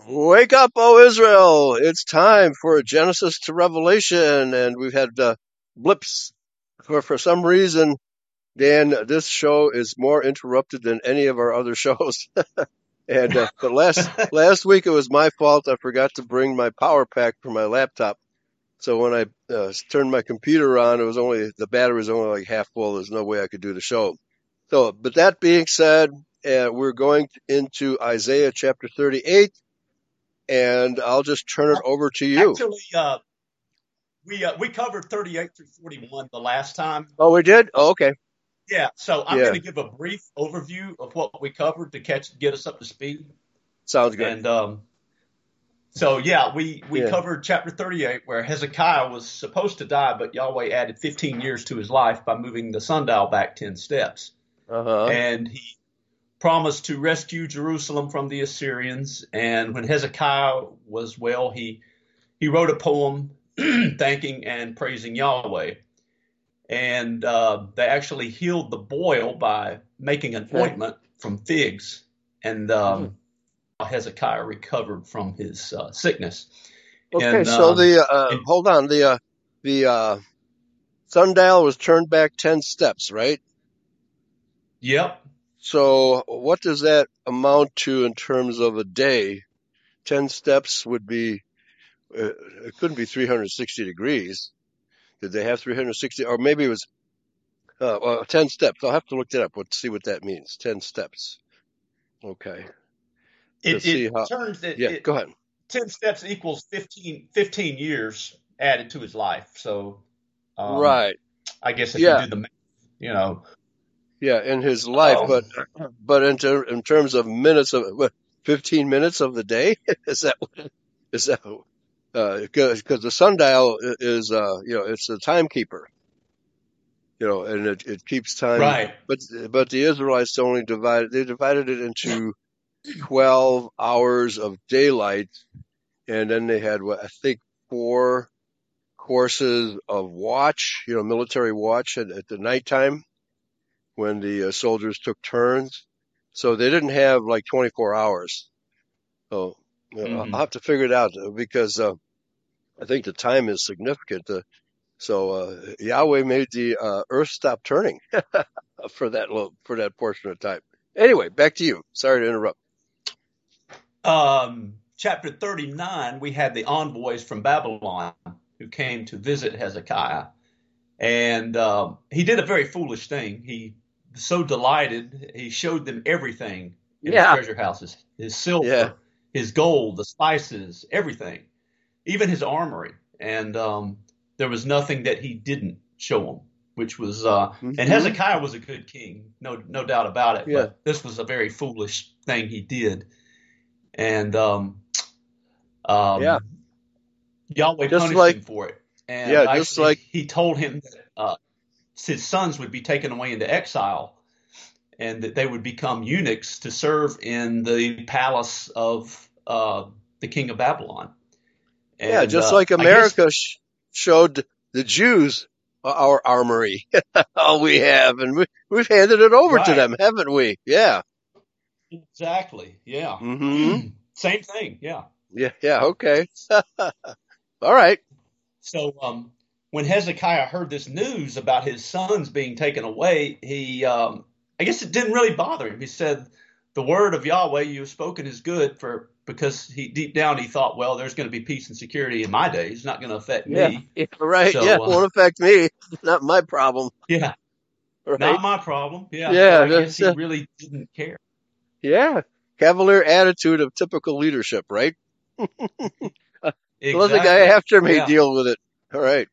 Wake up, O Israel! It's time for Genesis to Revelation, and we've had blips for some reason. Dan, this show is more interrupted than any of our other shows. And but last week it was my fault. I forgot to bring my power pack for my laptop. So when I turned my computer on, the battery was only like half full. There's no way I could do the show. So, but that being said, we're going into Isaiah chapter 38. And I'll just turn it over to you. Actually, we covered 38 through 41 the last time. Oh, we did? Oh, okay. Yeah, so I'm going to give a brief overview of what we covered to get us up to speed. Sounds good. And we covered chapter 38 where Hezekiah was supposed to die, but Yahweh added 15 years to his life by moving the sundial back 10 steps. And he promised to rescue Jerusalem from the Assyrians. And when Hezekiah was well, he wrote a poem thanking and praising Yahweh. And they actually healed the boil by making an ointment from figs. And Hezekiah recovered from his sickness. Okay, and, so hold on, the sundial was turned back 10 steps, right? Yep. So what does that amount to in terms of a day? 10 steps would be, it couldn't be 360 degrees. Did they have 360? Or maybe it was 10 steps. I'll have to look that up. See what that means. 10 steps. Okay. Go ahead. 10 steps equals 15 years added to his life. So, right. I guess if you do the math, Yeah, in his life, but in terms of minutes 15 minutes of the day? Is that because the sundial is it's a timekeeper, and it keeps time. Right. But the Israelites divided it into 12 hours of daylight, and then they had I think 4 courses of watch, military watch at the nighttime, when the soldiers took turns. So they didn't have like 24 hours. So I'll have to figure it out because I think the time is significant. So Yahweh made the earth stop turning for that portion of time. Anyway, back to you. Sorry to interrupt. Chapter 39, we had the envoys from Babylon who came to visit Hezekiah. And he did a very foolish thing. He was so delighted, he showed them everything in his treasure houses, his silver, his gold, the spices, everything, even his armory. And there was nothing that he didn't show them, which was and Hezekiah was a good king, no doubt about it. But this was a very foolish thing he did. And Yahweh punished him for it. And he told him that his sons would be taken away into exile and that they would become eunuchs to serve in the palace of the king of Babylon. And, just like America showed the Jews our armory, all we have, and we've handed it over to them, haven't we? Yeah. Exactly. Yeah. Same thing. Yeah. Yeah. Okay. All right. So when Hezekiah heard this news about his sons being taken away, he I guess it didn't really bother him. He said, "The word of Yahweh you have spoken is good," because deep down he thought, well, there's going to be peace and security in my days. It's not going to affect me. Yeah, right. So, it won't affect me. Not my problem. Yeah. Right? Not my problem. Yeah. Yeah. So I guess he really didn't care. Yeah. Cavalier attitude of typical leadership, right? Exactly. Let the guy after me deal with it. All right.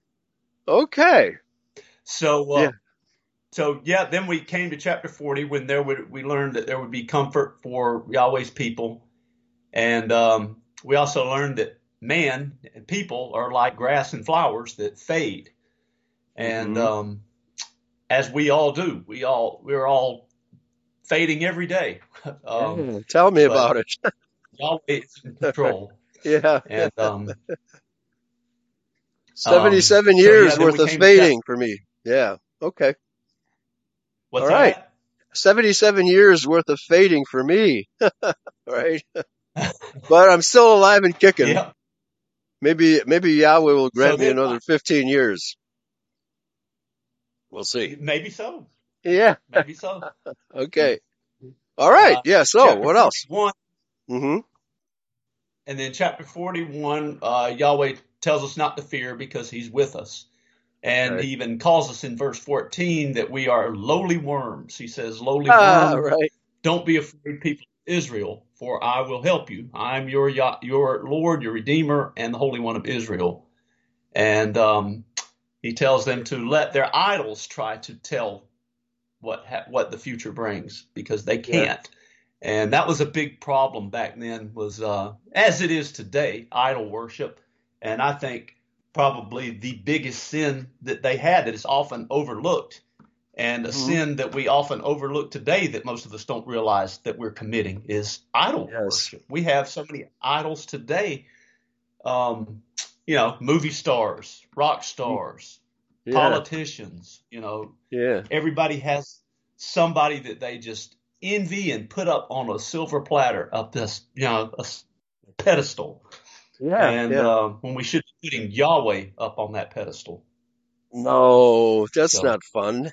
Okay. So, then we came to chapter 40 when we learned that there would be comfort for Yahweh's people. And we also learned that man and people are like grass and flowers that fade. And as we all do, we're all fading every day. Tell me about it. Yahweh is in control. Yeah. And 77 years worth of fading for me. Yeah. Okay. What's all that? Right. 77 years worth of fading for me. Right. but I'm still alive and kicking. Yeah. Maybe Yahweh will grant So me then, another 15 years. We'll see. maybe so. Yeah. Maybe so. Okay. All right. Yeah. So Chapter what else? 41. Mm-hmm. And then chapter 41, Yahweh tells us not to fear because he's with us. And Right. he even calls us in verse 14 that we are lowly worms. He says, lowly worm, Right. don't be afraid, people of Israel, for I will help you. I'm your Lord, your Redeemer, and the Holy One of Israel. And he tells them to let their idols try to tell what the future brings, because they Yeah. can't. And that was a big problem back then, was as it is today, idol worship. And I think probably the biggest sin that they had that is often overlooked, and a Mm-hmm. sin that we often overlook today that most of us don't realize that we're committing, is idol Yes. worship. We have so many idols today, movie stars, rock stars, Yeah. politicians, Yeah. everybody has somebody that they just envy and put up on a silver platter up this, a pedestal. Yeah. And Yeah. when we should be putting Yahweh up on that pedestal. No, that's So not fun.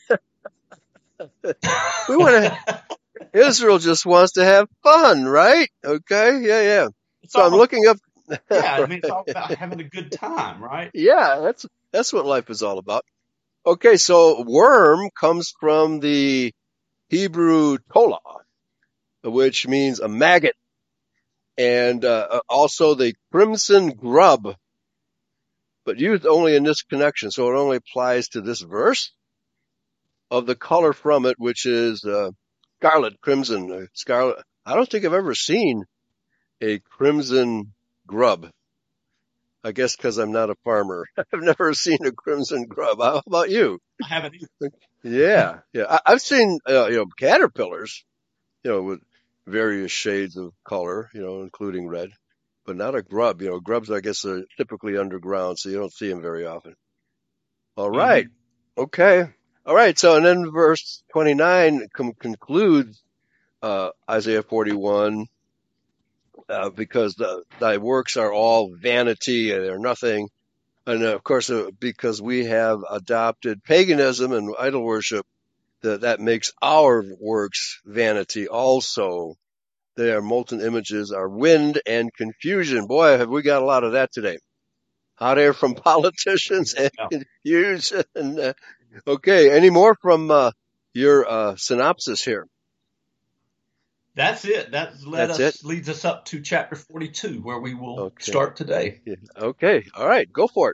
We want to. Israel just wants to have fun, right? Okay. Yeah. Yeah. it's So I'm all, looking up. yeah, I Right. mean, it's all about having a good time, right? Yeah. That's what life is all about. Okay. So worm comes from the Hebrew tola, which means a maggot, and also the crimson grub, but used only in this connection. So it only applies to this verse of the color from it, which is scarlet, crimson, scarlet. I don't think I've ever seen a crimson grub. I guess because I'm not a farmer. I've never seen a crimson grub. How about you? I haven't either. Yeah, yeah. I've seen caterpillars, with various shades of color, including red, but not a grub. Grubs, I guess, are typically underground, so you don't see them very often. All right. Mm-hmm. Okay. All right. So, and then verse 29 concludes Isaiah 41, because thy works are all vanity and they're nothing. And of course, because we have adopted paganism and idol worship, that makes our works vanity also. They are molten images, are wind and confusion. Boy, have we got a lot of that today. Hot air from politicians and Yeah. confusion. Okay, any more from your synopsis here? That's it. That's it? Leads us up to chapter 42, where we will Okay. start today. Yeah. Okay. All right. Go for it.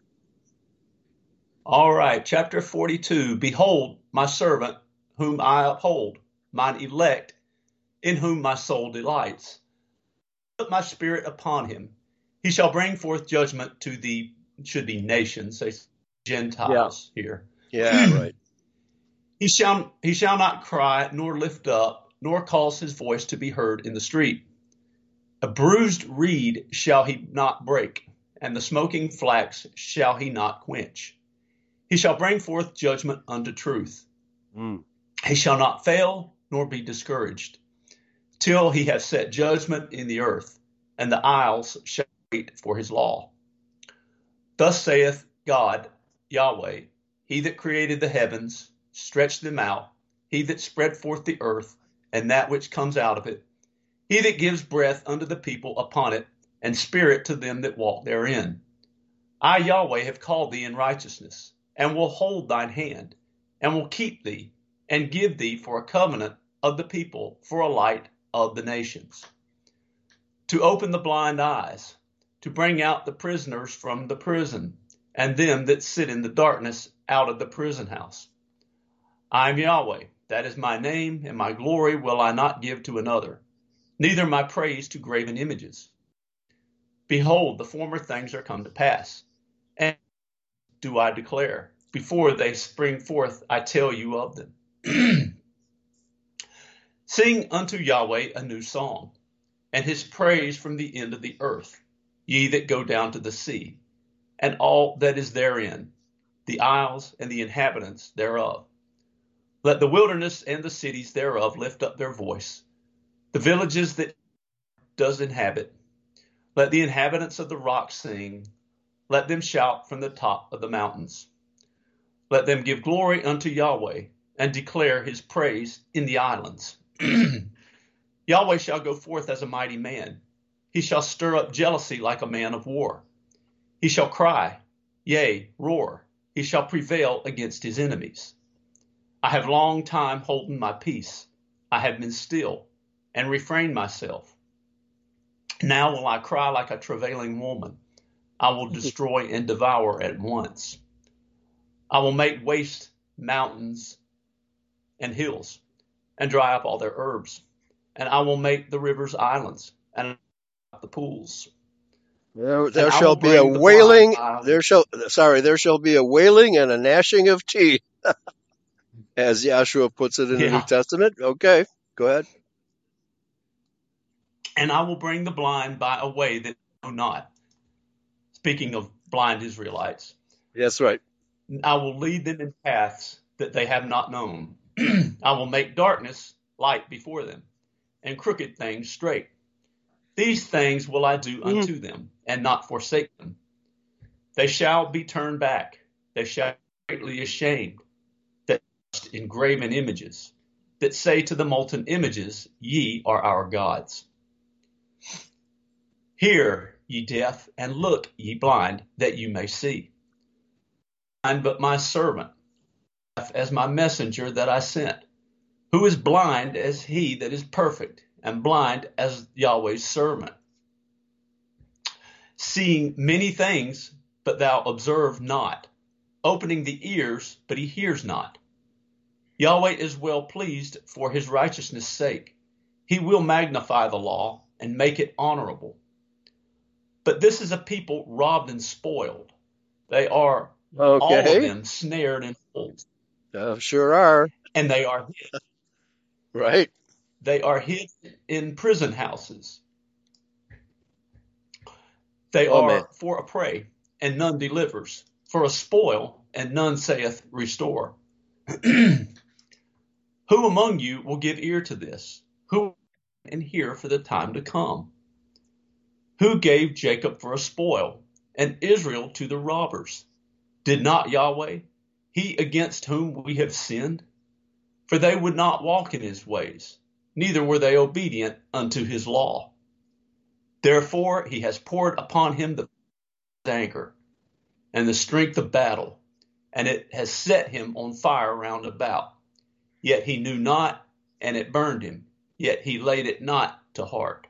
All right, chapter 42. Behold, my servant, whom I uphold, mine elect, in whom my soul delights. Put my spirit upon him. He shall bring forth judgment to the, should be nations, say Gentiles here. Yeah, right. He shall not cry, nor lift up, nor cause his voice to be heard in the street. A bruised reed shall he not break, and the smoking flax shall he not quench. He shall bring forth judgment unto truth. He shall not fail, nor be discouraged, till he have set judgment in the earth, and the isles shall wait for his law. Thus saith God, Yahweh, he that created the heavens, stretched them out, he that spread forth the earth, and that which comes out of it, he that gives breath unto the people upon it, and spirit to them that walk therein. I, Yahweh, have called thee in righteousness, and will hold thine hand, and will keep thee, and give thee for a covenant of the people, for a light of the nations. To open the blind eyes, to bring out the prisoners from the prison, and them that sit in the darkness out of the prison house. I am Yahweh, that is my name, and my glory will I not give to another, neither my praise to graven images. Behold, the former things are come to pass, and do I declare, before they spring forth, I tell you of them. Sing unto Yahweh a new song, and his praise from the end of the earth, ye that go down to the sea, and all that is therein, the isles and the inhabitants thereof. Let the wilderness and the cities thereof lift up their voice, the villages that does inhabit. Let the inhabitants of the rocks sing. Let them shout from the top of the mountains. Let them give glory unto Yahweh and declare his praise in the islands. Yahweh shall go forth as a mighty man. He shall stir up jealousy like a man of war. He shall cry, yea, roar. He shall prevail against his enemies. I have long time holden my peace. I have been still and refrained myself. Now will I cry like a travailing woman. I will destroy and devour at once. I will make waste mountains and hills and dry up all their herbs. And I will make the rivers islands and the pools. There shall be a wailing. There shall be a wailing and a gnashing of teeth, as Yahshua puts it in the New Testament. Okay, go ahead. And I will bring the blind by a way that they know not. Speaking of blind Israelites. That's right. I will lead them in paths that they have not known. I will make darkness light before them, and crooked things straight. These things will I do unto them, and not forsake them. They shall be turned back. They shall be greatly ashamed that trust in graven images, that say to the molten images, Ye are our gods. Hear, ye deaf, and look, ye blind, that you may see. But my servant, as my messenger that I sent, who is blind as he that is perfect, and blind as Yahweh's servant. Seeing many things, but thou observe not. Opening the ears, but he hears not. Yahweh is well pleased for his righteousness' sake. He will magnify the law and make it honorable. But this is a people robbed and spoiled. They are all of them snared in holes. Sure are. And they are hid. Right. They are hid in prison houses. They are for a prey, and none delivers, for a spoil, and none saith, Restore. Who among you will give ear to this? Who will and hear for the time to come? Who gave Jacob for a spoil, and Israel to the robbers? Did not Yahweh, he against whom we have sinned? For they would not walk in his ways, neither were they obedient unto his law. Therefore he has poured upon him the anger and the strength of battle, and it has set him on fire round about. Yet he knew not, and it burned him, yet he laid it not to heart.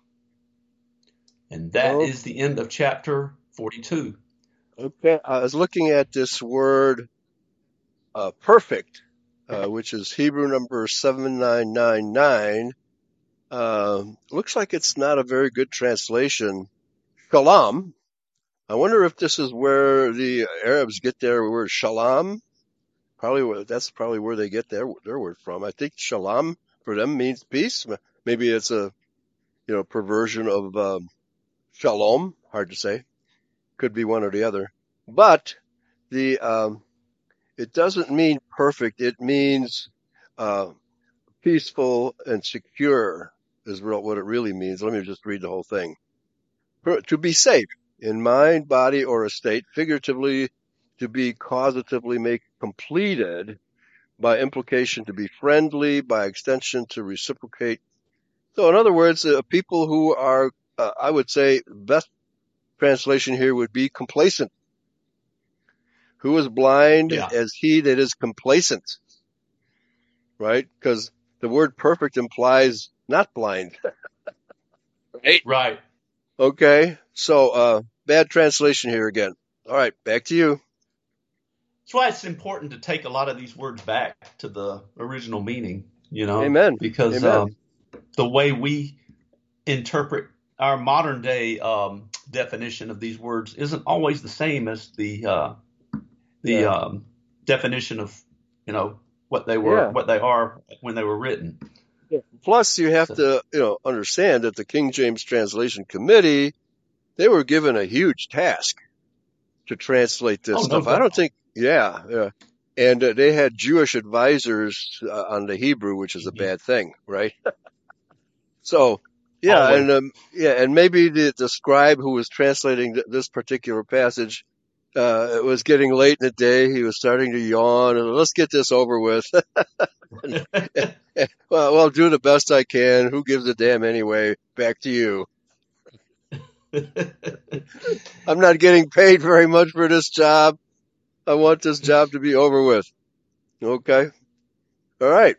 And that is the end of chapter 42. Okay, I was looking at this word perfect, which is Hebrew number 7999. Looks like it's not a very good translation. Shalom. I wonder if this is where the Arabs get their word shalom. That's probably where they get their word from. I think shalom for them means peace. Maybe it's a perversion of shalom. Hard to say. Could be one or the other. But it doesn't mean perfect. It means peaceful and secure is what it really means. Let me just read the whole thing. To be safe in mind, body, or estate, figuratively to be causatively make completed, by implication to be friendly, by extension to reciprocate. So in other words, people who are, I would say, best translation here would be complacent. Who is blind as he that is complacent, right? Because the word perfect implies not blind. Right. Okay, so bad translation here again. All right, back to you. That's why it's important to take a lot of these words back to the original meaning, Amen. Because Amen. The way we interpret our modern day definition of these words isn't always the same as the definition of what they were, what they are when they were written. Plus, you have to understand that the King James Translation Committee, they were given a huge task to translate this stuff. No I don't think, and they had Jewish advisors on the Hebrew, which is a bad thing, right? So Yeah, Always. and maybe the scribe who was translating this particular passage, it was getting late in the day. He was starting to yawn, and let's get this over with. Well, I'll do the best I can. Who gives a damn anyway? Back to you. I'm not getting paid very much for this job. I want this job to be over with. Okay. All right.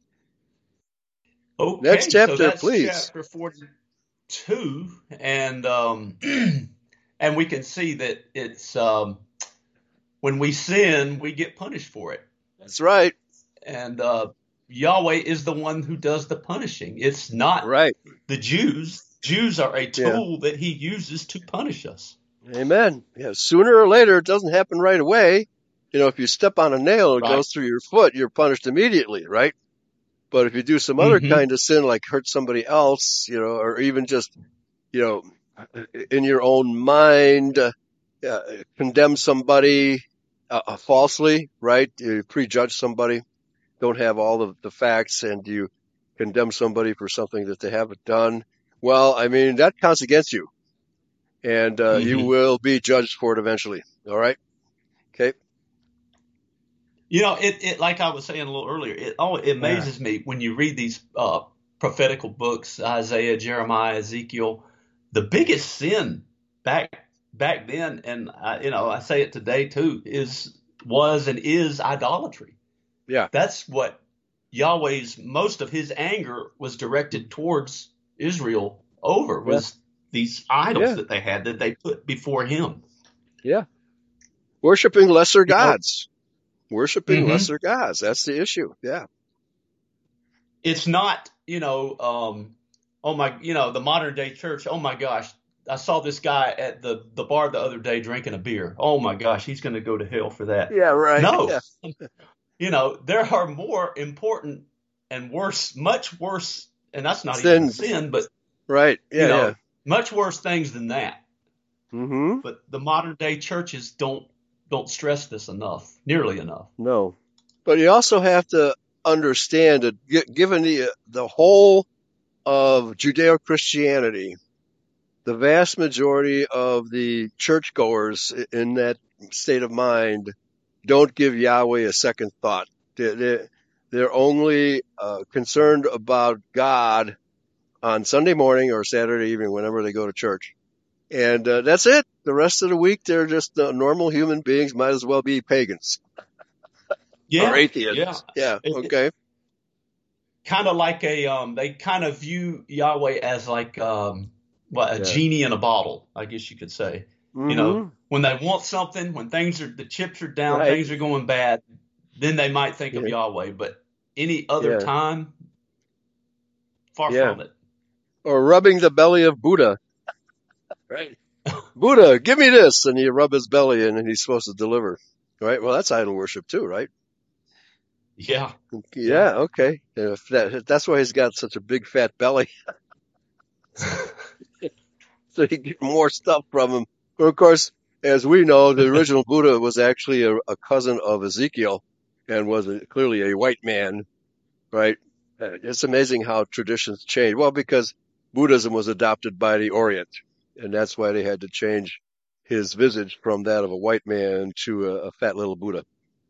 Next Okay, so chapter, that's please. chapter 42, and and we can see that it's when we sin, we get punished for it, That's right. and Yahweh is the one who does the punishing. It's not Right. the Jews. Jews are a Yeah. tool that He uses to punish us. Amen. Yeah. Sooner or later, it doesn't happen right away. If you step on a nail and it Right. goes through your foot, you're punished immediately, right? But if you do some other Mm-hmm. kind of sin, like hurt somebody else, or even just, in your own mind, condemn somebody falsely, right? You prejudge somebody, don't have all of the facts, and you condemn somebody for something that they haven't done. Well, I mean, that counts against you, and you Mm-hmm. will be judged for it eventually. All right? Okay. It like I was saying a little earlier, it amazes me when you read these prophetical books, Isaiah, Jeremiah, Ezekiel. The biggest sin back then, and I say it today too, was and is idolatry. Yeah. That's what most of His anger was directed towards Israel over, was these idols that they had, that they put before Him. Yeah. Worshipping lesser You know, gods. Worshipping mhm. lesser gods. That's the issue. Yeah. It's not, the modern day church. Oh my gosh, I saw this guy at the bar the other day drinking a beer. Oh my gosh, he's going to go to hell for that. Yeah, right. No, Yeah. There are more important and worse, much worse, and that's not even a sin, but Right. Yeah. much worse things than that. Mm-hmm. But the modern day churches don't stress this nearly enough. No. But you also have to understand that given the whole of Judeo-Christianity, the vast majority of the churchgoers in that state of mind don't give Yahweh a second thought. They're only concerned about God on Sunday morning or Saturday evening, whenever they go to church. And that's it. The rest of the week, they're just normal human beings, might as well be pagans. Yeah, or atheists. yeah. Yeah, okay. Kind of like they kind of view Yahweh as like a genie in a bottle, I guess you could say. Mm-hmm. When they want something, when the chips are down, Right. things are going bad, then they might think of Yahweh. But any other time, far from it. Or rubbing the belly of Buddha. Right. Buddha, give me this. And you rub his belly and he's supposed to deliver. Right? Well, that's idol worship too, right? Yeah. Yeah, okay. That's why he's got such a big fat belly. So you get more stuff from him. But of course, as we know, the original Buddha was actually a cousin of Ezekiel and was clearly a white man, right? It's amazing how traditions change. Well, because Buddhism was adopted by the Orient, and that's why they had to change his visage from that of a white man to a fat little Buddha.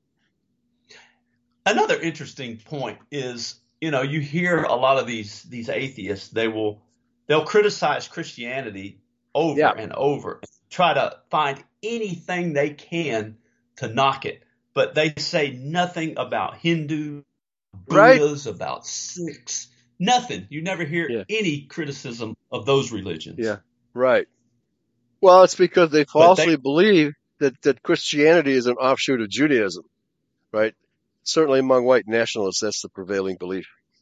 Another interesting point is, you hear a lot of these atheists, they'll criticize Christianity over and over, and try to find anything they can to knock it. But they say nothing about Hindu, Buddhas, about Sikhs, nothing. You never hear any criticism of those religions. Yeah, right. Well, it's because they falsely believe that Christianity is an offshoot of Judaism, right? Certainly among white nationalists, that's the prevailing belief.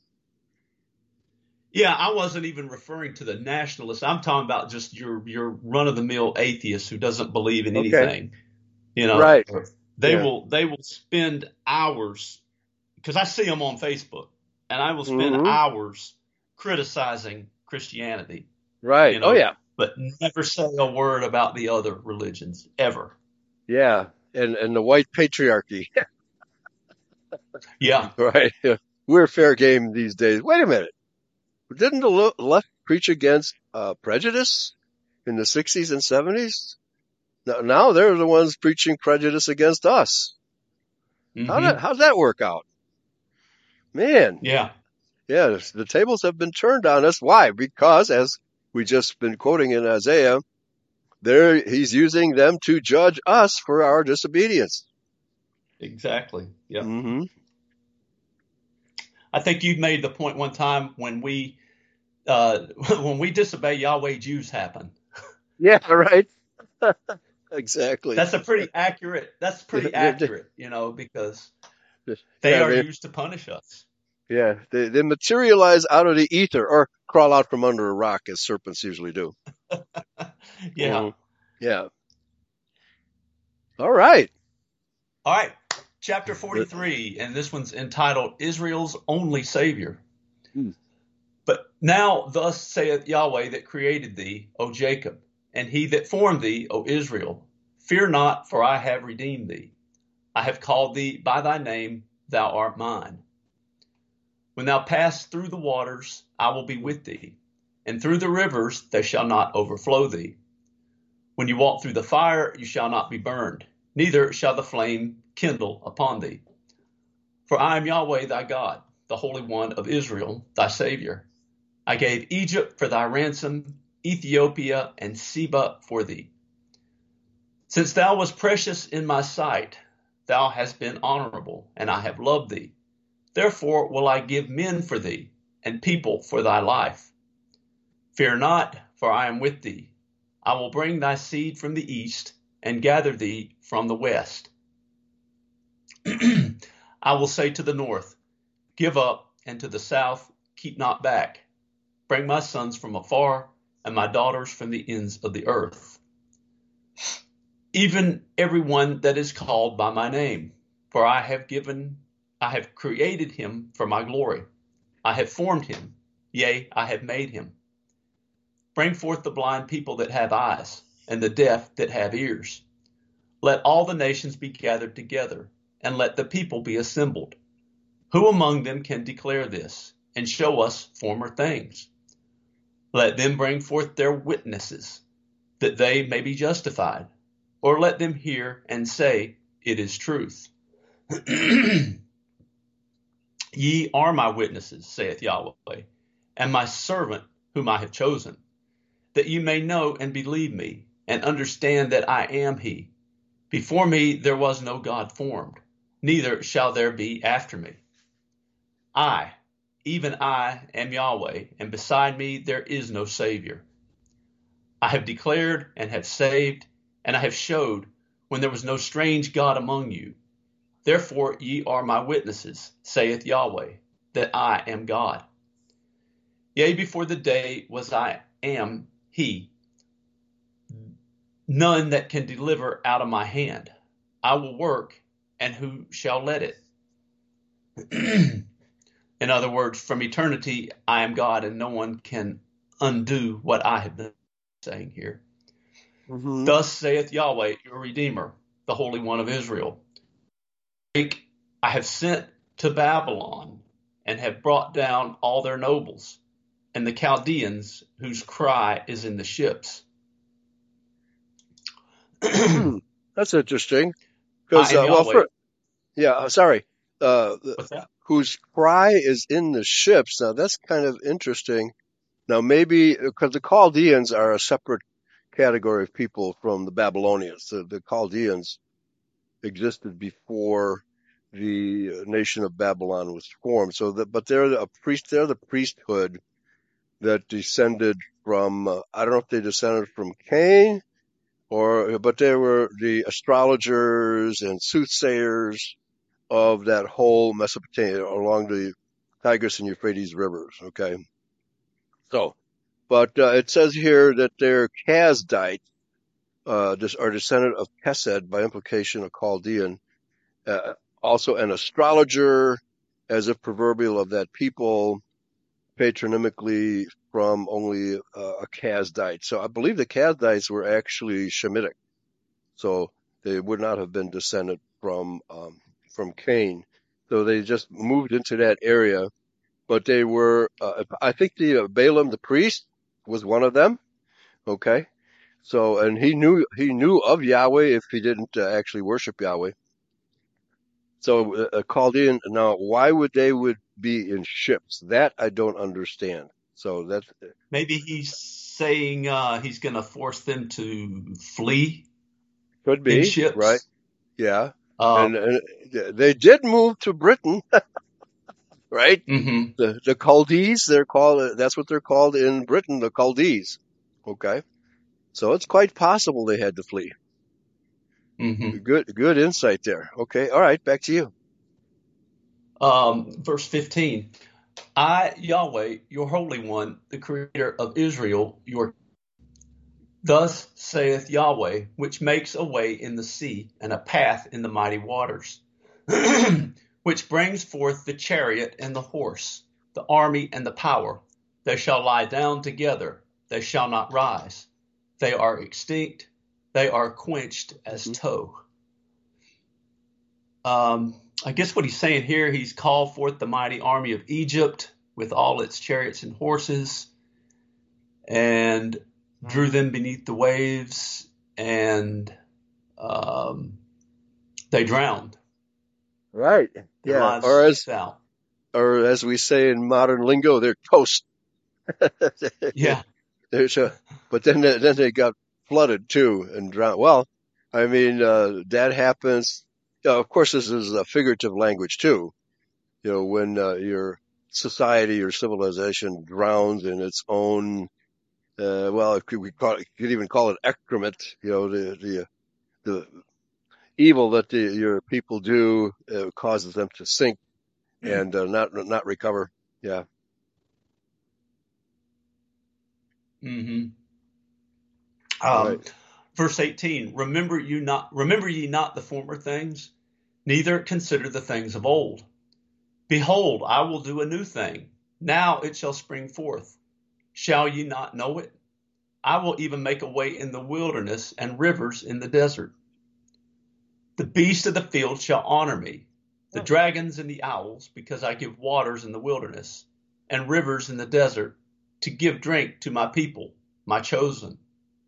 Yeah, I wasn't even referring to the nationalists. I'm talking about just your run-of-the-mill atheist who doesn't believe in anything. Right. They will spend hours, because I see them on Facebook, and I will spend hours criticizing Christianity. Right. But never say a word about the other religions, ever. Yeah, and the white patriarchy. Yeah. Right. We're fair game these days. Wait a minute. Didn't the left preach against prejudice in the 60s and 70s. Now they're the ones preaching prejudice against us. Mm-hmm. How's that work out? Man, Yeah. yeah, the tables have been turned on us. Why? Because, as we just been quoting in Isaiah, he's using them to judge us for our disobedience. Exactly. Yeah. Mm-hmm. I think you made the point one time when we disobey Yahweh, Jews happen. Yeah, right. Exactly. That's pretty accurate, because they are used to punish us. Yeah, they materialize out of the ether or crawl out from under a rock as serpents usually do. Yeah. Mm-hmm. Yeah. All right. All right. Chapter 43, and this one's entitled Israel's Only Savior. But now thus saith Yahweh that created thee, O Jacob, and he that formed thee, O Israel. Fear not, for I have redeemed thee. I have called thee by thy name, thou art mine. When thou pass through the waters, I will be with thee, and through the rivers they shall not overflow thee. When you walk through the fire, you shall not be burned, neither shall the flame kindle upon thee. For I am Yahweh thy God, the Holy One of Israel, thy Savior. I gave Egypt for thy ransom, Ethiopia and Seba for thee. Since thou wast precious in my sight, thou hast been honorable, and I have loved thee. Therefore will I give men for thee, and people for thy life. Fear not, for I am with thee. I will bring thy seed from the east, and gather thee from the west. I will say to the north, give up, and to the south, keep not back. Bring my sons from afar, and my daughters from the ends of the earth. Even every one that is called by my name, for I have created him for my glory. I have formed him, yea, I have made him. Bring forth the blind people that have eyes, and the deaf that have ears. Let all the nations be gathered together, and let the people be assembled. Who among them can declare this, and show us former things? Let them bring forth their witnesses, that they may be justified, or let them hear and say, it is truth. Ye are my witnesses, saith Yahweh, and my servant whom I have chosen, that you may know and believe me, and understand that I am he. Before me there was no God formed, neither shall there be after me. I, even I, am Yahweh, and beside me there is no Savior. I have declared and have saved, and I have showed when there was no strange God among you. Therefore ye are my witnesses, saith Yahweh, that I am God. Yea, before the day was I am he. None that can deliver out of my hand. I will work, and who shall let it? In other words, from eternity, I am God, and no one can undo what I have been saying here. Mm-hmm. Thus saith Yahweh, your Redeemer, the Holy One of Israel. I have sent to Babylon, and have brought down all their nobles, and the Chaldeans, whose cry is in the ships. That's interesting. I am Yahweh. Sorry. What's that? Whose cry is in the ships. Now that's kind of interesting. Now maybe because the Chaldeans are a separate category of people from the Babylonians. The Chaldeans existed before the nation of Babylon was formed. But they're the priesthood that descended from. I don't know if they descended from Cain, but they were the astrologers and soothsayers of that whole Mesopotamia along the Tigris and Euphrates rivers. Okay. So, but it says here that they're Kazdite, are descendant of Kesed, by implication a Chaldean, also an astrologer, as if proverbial of that people, patronymically from only a Kazdite. So I believe the Kazdites were actually Shemitic. So they would not have been descended from Cain. So they just moved into that area. But they were, I think the Balaam the priest was one of them. Okay. So, and he knew of Yahweh if he didn't actually worship Yahweh. So, Chaldean, now, why would be in ships? That I don't understand. So that's Maybe he's saying he's going to force them to flee could in be, right? ships. Yeah. Uh, And they did move to Britain, right? mhm. The Chaldees, that's what they're called in Britain, the Chaldees. Okay. So it's quite possible they had to flee. Hmm. Good insight there. Okay. All right. Back to you. Verse 15. I, Yahweh, your Holy One, the Creator of Israel, thus saith Yahweh, which makes a way in the sea and a path in the mighty waters, which brings forth the chariot and the horse, the army and the power. They shall lie down together, they shall not rise. They are extinct, they are quenched as Mhm. tow. I guess what he's saying here, he's called forth the mighty army of Egypt with all its chariots and horses, and drew them beneath the waves, and they drowned. Right. Their Yeah. lives slipped out. Or as we say in modern lingo, they're toast. Yeah. There's but then they got flooded too and drowned. Well, I mean, that happens. Of course, this is a figurative language too. When your society or civilization drowns in its own, well, we could even call it excrement. The evil that your people do causes them to sink and not recover. Yeah. Mm-hmm. Right. Verse 18, remember ye not the former things, neither consider the things of old. Behold, I will do a new thing. Now it shall spring forth. Shall ye not know it? I will even make a way in the wilderness and rivers in the desert. The beasts of the field shall honor me, the dragons and the owls, because I give waters in the wilderness and rivers in the desert to give drink to my people, my chosen.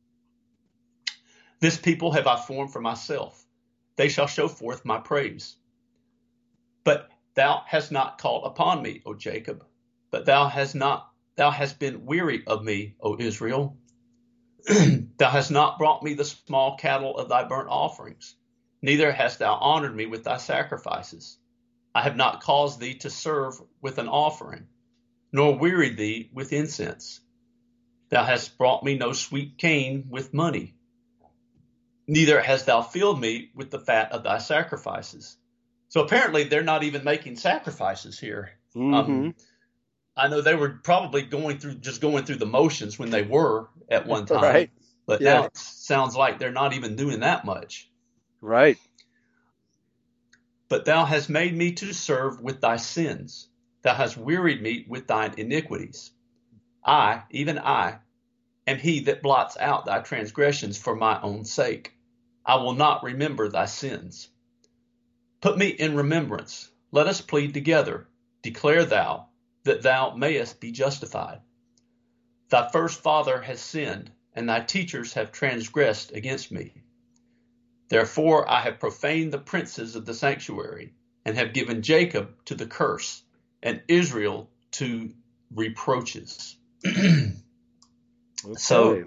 This people have I formed for myself. They shall show forth my praise. But thou hast not called upon me, O Jacob, but thou hast been weary of me, O Israel. Thou hast not brought me the small cattle of thy burnt offerings, neither hast thou honored me with thy sacrifices. I have not caused thee to serve with an offering, nor wearied thee with incense. Thou hast brought me no sweet cane with money, neither hast thou filled me with the fat of thy sacrifices. So apparently they're not even making sacrifices here. Mm-hmm. I know they were probably going through the motions when they were at one time, Right. but Yeah. now it sounds like they're not even doing that much. Right. But thou hast made me to serve with thy sins. Thou hast wearied me with thine iniquities. I, even I, am he that blots out thy transgressions for my own sake. I will not remember thy sins. Put me in remembrance. Let us plead together. Declare thou, that thou mayest be justified. Thy first father has sinned, and thy teachers have transgressed against me. Therefore I have profaned the princes of the sanctuary, and have given Jacob to the curse, and Israel to reproaches. Okay. So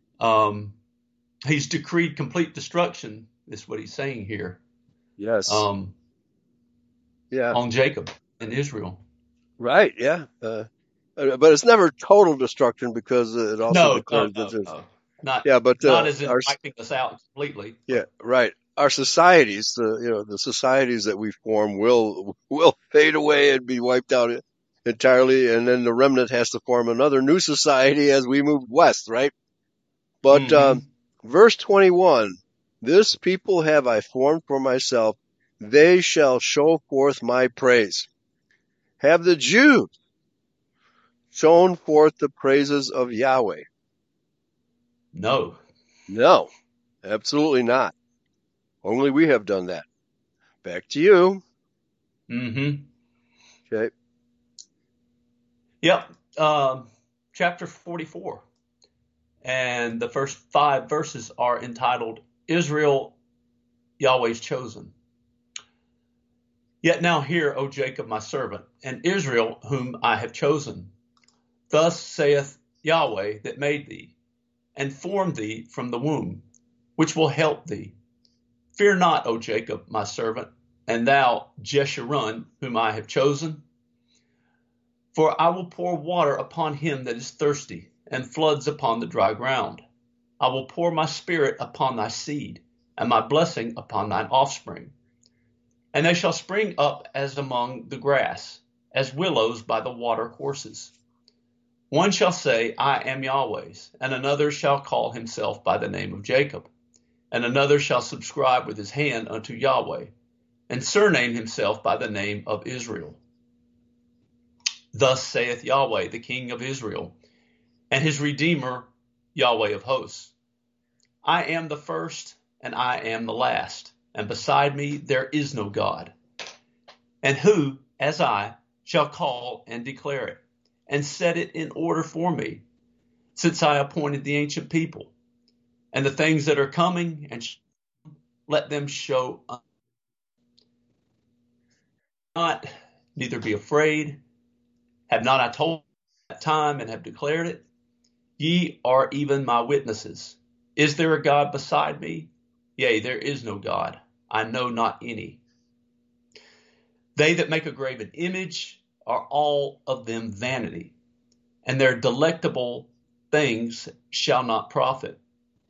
he's decreed complete destruction, is what he's saying here, Yes. Yeah. on Jacob and Israel. Right. Yeah. But it's never total destruction because it also No, declares that there's, no. Not yeah, but not as in our wiping us out completely. yeah, right. Our societies, the societies that we form will fade away and be wiped out entirely, and then the remnant has to form another new society as we move west, right? But Mm-hmm. verse 21, this people have I formed for myself; they shall show forth my praise. Have the Jews shown forth the praises of Yahweh? No. No, absolutely not. Only we have done that. Back to you. Mm-hmm. Okay. Yep. Chapter 44. And the first 5 verses are entitled, Israel, Yahweh's Chosen. Yet now hear, O Jacob, my servant, and Israel, whom I have chosen. Thus saith Yahweh that made thee, and formed thee from the womb, which will help thee. Fear not, O Jacob, my servant, and thou, Jeshurun, whom I have chosen. For I will pour water upon him that is thirsty, and floods upon the dry ground. I will pour my spirit upon thy seed, and my blessing upon thine offspring. And they shall spring up as among the grass, as willows by the water courses. One shall say, I am Yahweh's, and another shall call himself by the name of Jacob, and another shall subscribe with his hand unto Yahweh, and surname himself by the name of Israel. Thus saith Yahweh, the King of Israel, and his Redeemer, Yahweh of hosts. I am the first, and I am the last, and beside me there is no God. And who, as I, shall call and declare it, and set it in order for me, since I appointed the ancient people, and the things that are coming, and let them show not, neither be afraid. Have not I told that time and have declared it? Ye are even my witnesses. Is there a God beside me? Yea, there is no God. I know not any. They that make a graven image are all of them vanity, and their delectable things shall not profit.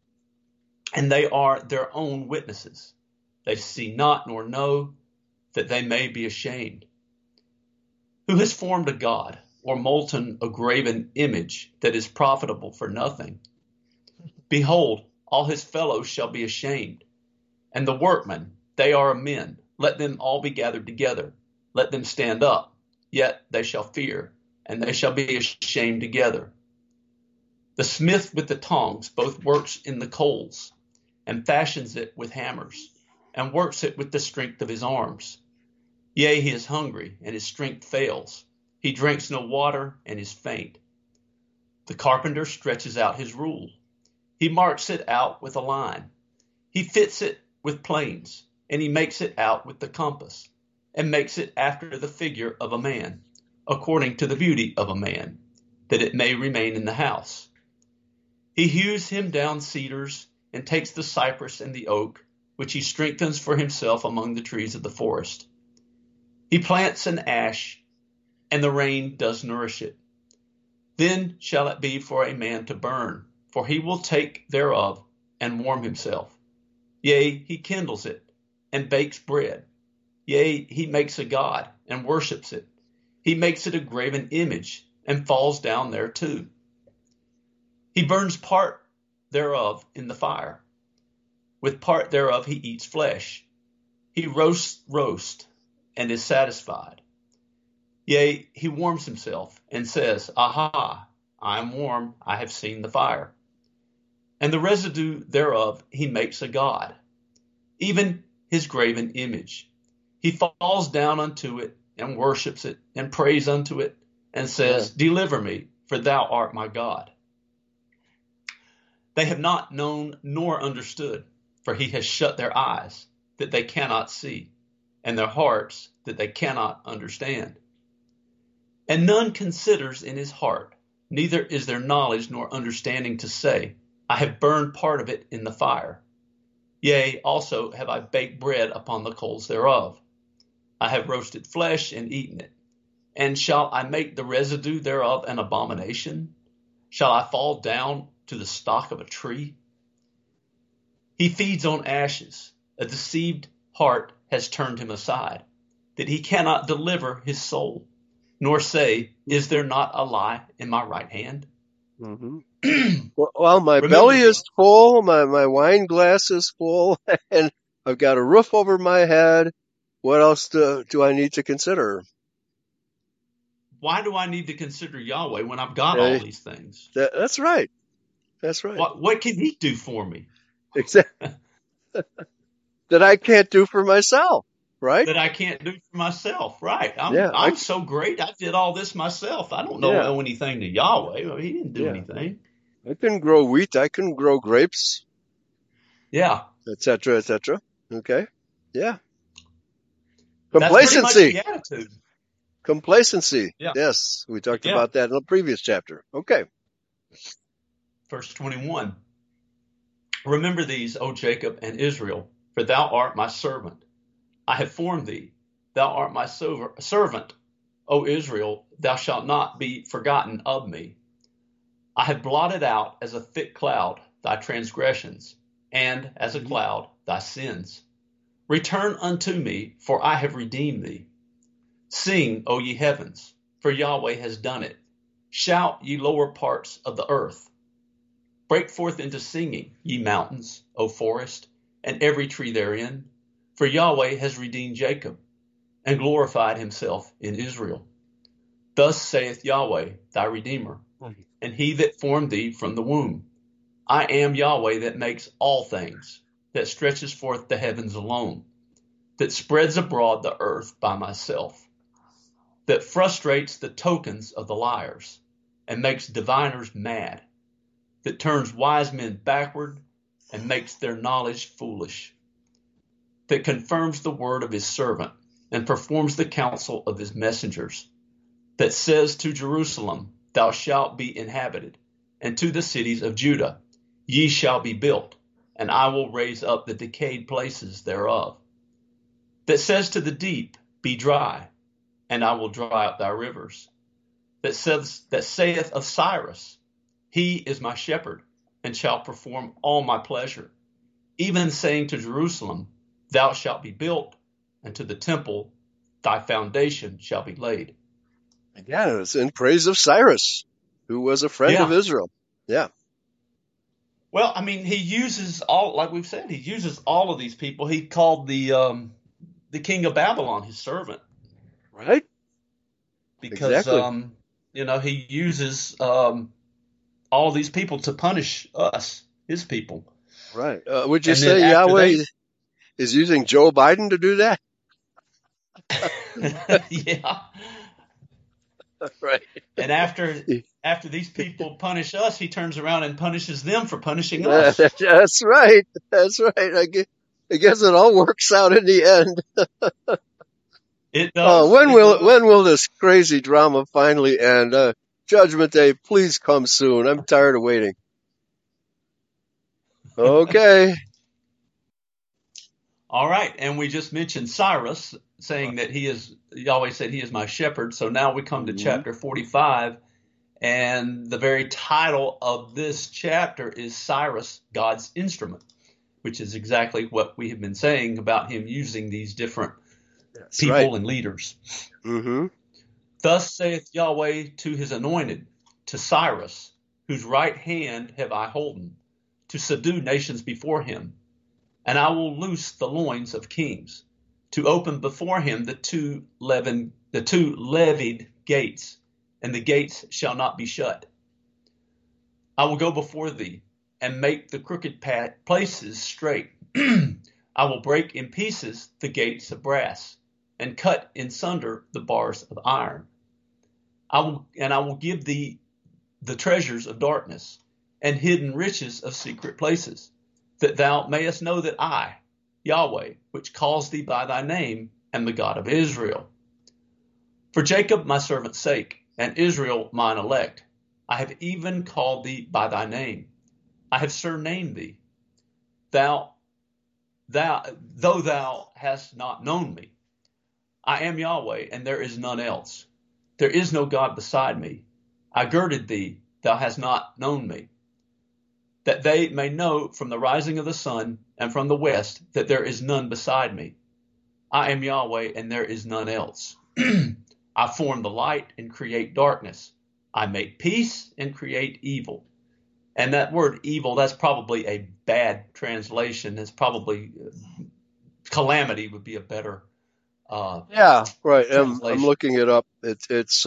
And they are their own witnesses. They see not nor know, that they may be ashamed. Who has formed a God, or molten a graven image that is profitable for nothing? Behold, all his fellows shall be ashamed. And the workmen, they are men. Let them all be gathered together. Let them stand up. Yet they shall fear, and they shall be ashamed together. The smith with the tongs both works in the coals, and fashions it with hammers, and works it with the strength of his arms. Yea, he is hungry, and his strength fails. He drinks no water, and is faint. The carpenter stretches out his rule. He marks it out with a line. He fits it with planes, and he makes it out with the compass, and makes it after the figure of a man, according to the beauty of a man, that it may remain in the house. He hews him down cedars, and takes the cypress and the oak, which he strengthens for himself among the trees of the forest. He plants an ash, and the rain does nourish it. Then shall it be for a man to burn, for he will take thereof and warm himself. Yea, he kindles it, and bakes bread. Yea, he makes a god, and worships it. He makes it a graven image, and falls down thereto. He burns part thereof in the fire. With part thereof he eats flesh. He roast, and is satisfied. Yea, he warms himself, and says, Aha, I am warm, I have seen the fire. And the residue thereof he makes a god, even his graven image. He falls down unto it, and worships it, and prays unto it, and says, Deliver me, for thou art my God. They have not known nor understood, for he has shut their eyes, that they cannot see, and their hearts, that they cannot understand. And none considers in his heart, neither is there knowledge nor understanding to say, I have burned part of it in the fire. Yea, also have I baked bread upon the coals thereof. I have roasted flesh and eaten it. And shall I make the residue thereof an abomination? Shall I fall down to the stock of a tree? He feeds on ashes. A deceived heart has turned him aside, that he cannot deliver his soul, nor say, Is there not a lie in my right hand? Mm-hmm. Well, my belly is full, my wine glass is full, and I've got a roof over my head. What else do I need to consider? Why do I need to consider Yahweh when I've got all these things? That's right. That's right. What can he do for me? Exactly. That I can't do for myself, right? That I can't do for myself, right? I'm so great. I did all this myself. I don't know anything to Yahweh. He didn't do anything. I couldn't grow wheat. I couldn't grow grapes, Yeah. etc., etc. Okay. Yeah. That's pretty much Complacency. the attitude. Complacency. Yeah. Yes. We talked Yeah. about that in a previous chapter. Okay. Verse 21. Remember these, O Jacob and Israel, for thou art my servant. I have formed thee. Thou art my servant. O Israel, thou shalt not be forgotten of me. I have blotted out as a thick cloud thy transgressions, and as a cloud thy sins. Return unto me, for I have redeemed thee. Sing, O ye heavens, for Yahweh has done it. Shout, ye lower parts of the earth. Break forth into singing, ye mountains, O forest, and every tree therein. For Yahweh has redeemed Jacob, and glorified himself in Israel. Thus saith Yahweh, thy Redeemer, and he that formed thee from the womb. I am Yahweh that makes all things, that stretches forth the heavens alone, that spreads abroad the earth by myself, that frustrates the tokens of the liars, and makes diviners mad, that turns wise men backward, and makes their knowledge foolish, that confirms the word of his servant, and performs the counsel of his messengers, that says to Jerusalem, thou shalt be inhabited, and to the cities of Judah, ye shall be built, and I will raise up the decayed places thereof, that says to the deep, be dry, and I will dry up thy rivers, that saith of Cyrus, he is my shepherd, and shall perform all my pleasure, even saying to Jerusalem, thou shalt be built, and to the temple thy foundation shall be laid. Yeah, it's in praise of Cyrus, who was a friend of Israel. Yeah. Well, I mean, he uses all, like we've said, he uses all of these people. He called the king of Babylon his servant. Right. Because, exactly. He uses all of these people to punish us, his people. Right. Would you say Yahweh is using Joe Biden to do that? Yeah. Right. And after these people punish us, he turns around and punishes them for punishing us. That's right. That's right. I guess it all works out in the end. It does. When will this crazy drama finally end? Judgment Day, please come soon. I'm tired of waiting. Okay. All right. And we just mentioned Cyrus saying that Yahweh said he is my shepherd. So now we come to chapter 45, and the very title of this chapter is Cyrus, God's instrument, which is exactly what we have been saying about him using these different people and leaders. Mm-hmm. Thus saith Yahweh to his anointed, to Cyrus, whose right hand have I holden, to subdue nations before him. And I will loose the loins of kings, to open before him the two levied gates, and the gates shall not be shut. I will go before thee, and make the crooked places straight. I will break in pieces the gates of brass, and cut in sunder the bars of iron. I will give thee the treasures of darkness, and hidden riches of secret places, that thou mayest know that I, Yahweh, which calls thee by thy name, am the God of Israel. For Jacob my servant's sake, and Israel mine elect, I have even called thee by thy name. I have surnamed thee. Though thou hast not known me, I am Yahweh, and there is none else. There is no God beside me. I girded thee, thou hast not known me, that they may know from the rising of the sun and from the west that there is none beside me. I am Yahweh, and there is none else. I form the light and create darkness. I make peace and create evil. And that word evil, that's probably a bad translation. It's probably calamity would be a better yeah, right. I'm translation. looking it up. It's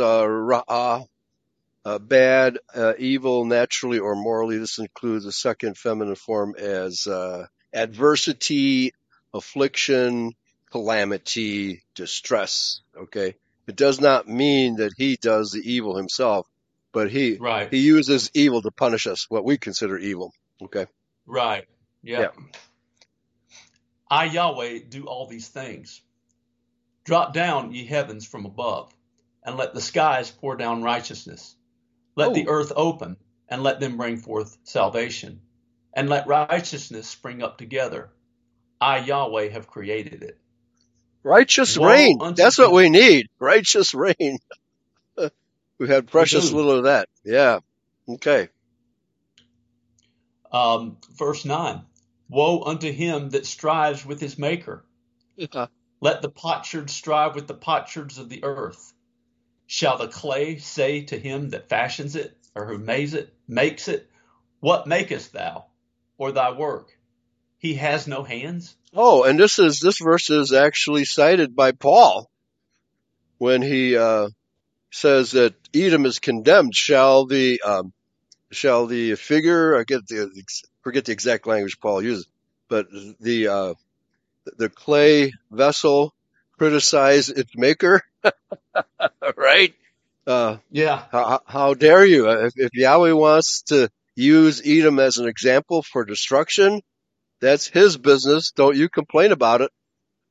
bad, evil, naturally or morally. This includes a second feminine form as adversity, affliction, calamity, distress. Okay. It does not mean that he does the evil himself. but he Right. uses evil to punish us, what we consider evil. Okay. Right. Yeah. Yep. I, Yahweh, do all these things. Drop down, ye heavens, from above, and let the skies pour down righteousness. Let the Oh, earth open, and let them bring forth salvation, and let righteousness spring up together. I, Yahweh, have created it. righteous Woe rain. unto That's what him. we need. Righteous rain. We've had We precious do. little of that. Yeah. Okay. Verse 9. Woe unto him that strives with his maker. Yeah. Let the potsherd strive with the potsherds of the earth. Shall the clay say to him that fashions it, or who makes it, what makest thou, or thy work? He has no hands? Oh, and this verse is actually cited by Paul when he says that Edom is condemned. Shall the figure, forget the exact language Paul uses, but the clay vessel criticize its maker, right? Yeah. How dare you? If Yahweh wants to use Edom as an example for destruction, that's his business. Don't you complain about it.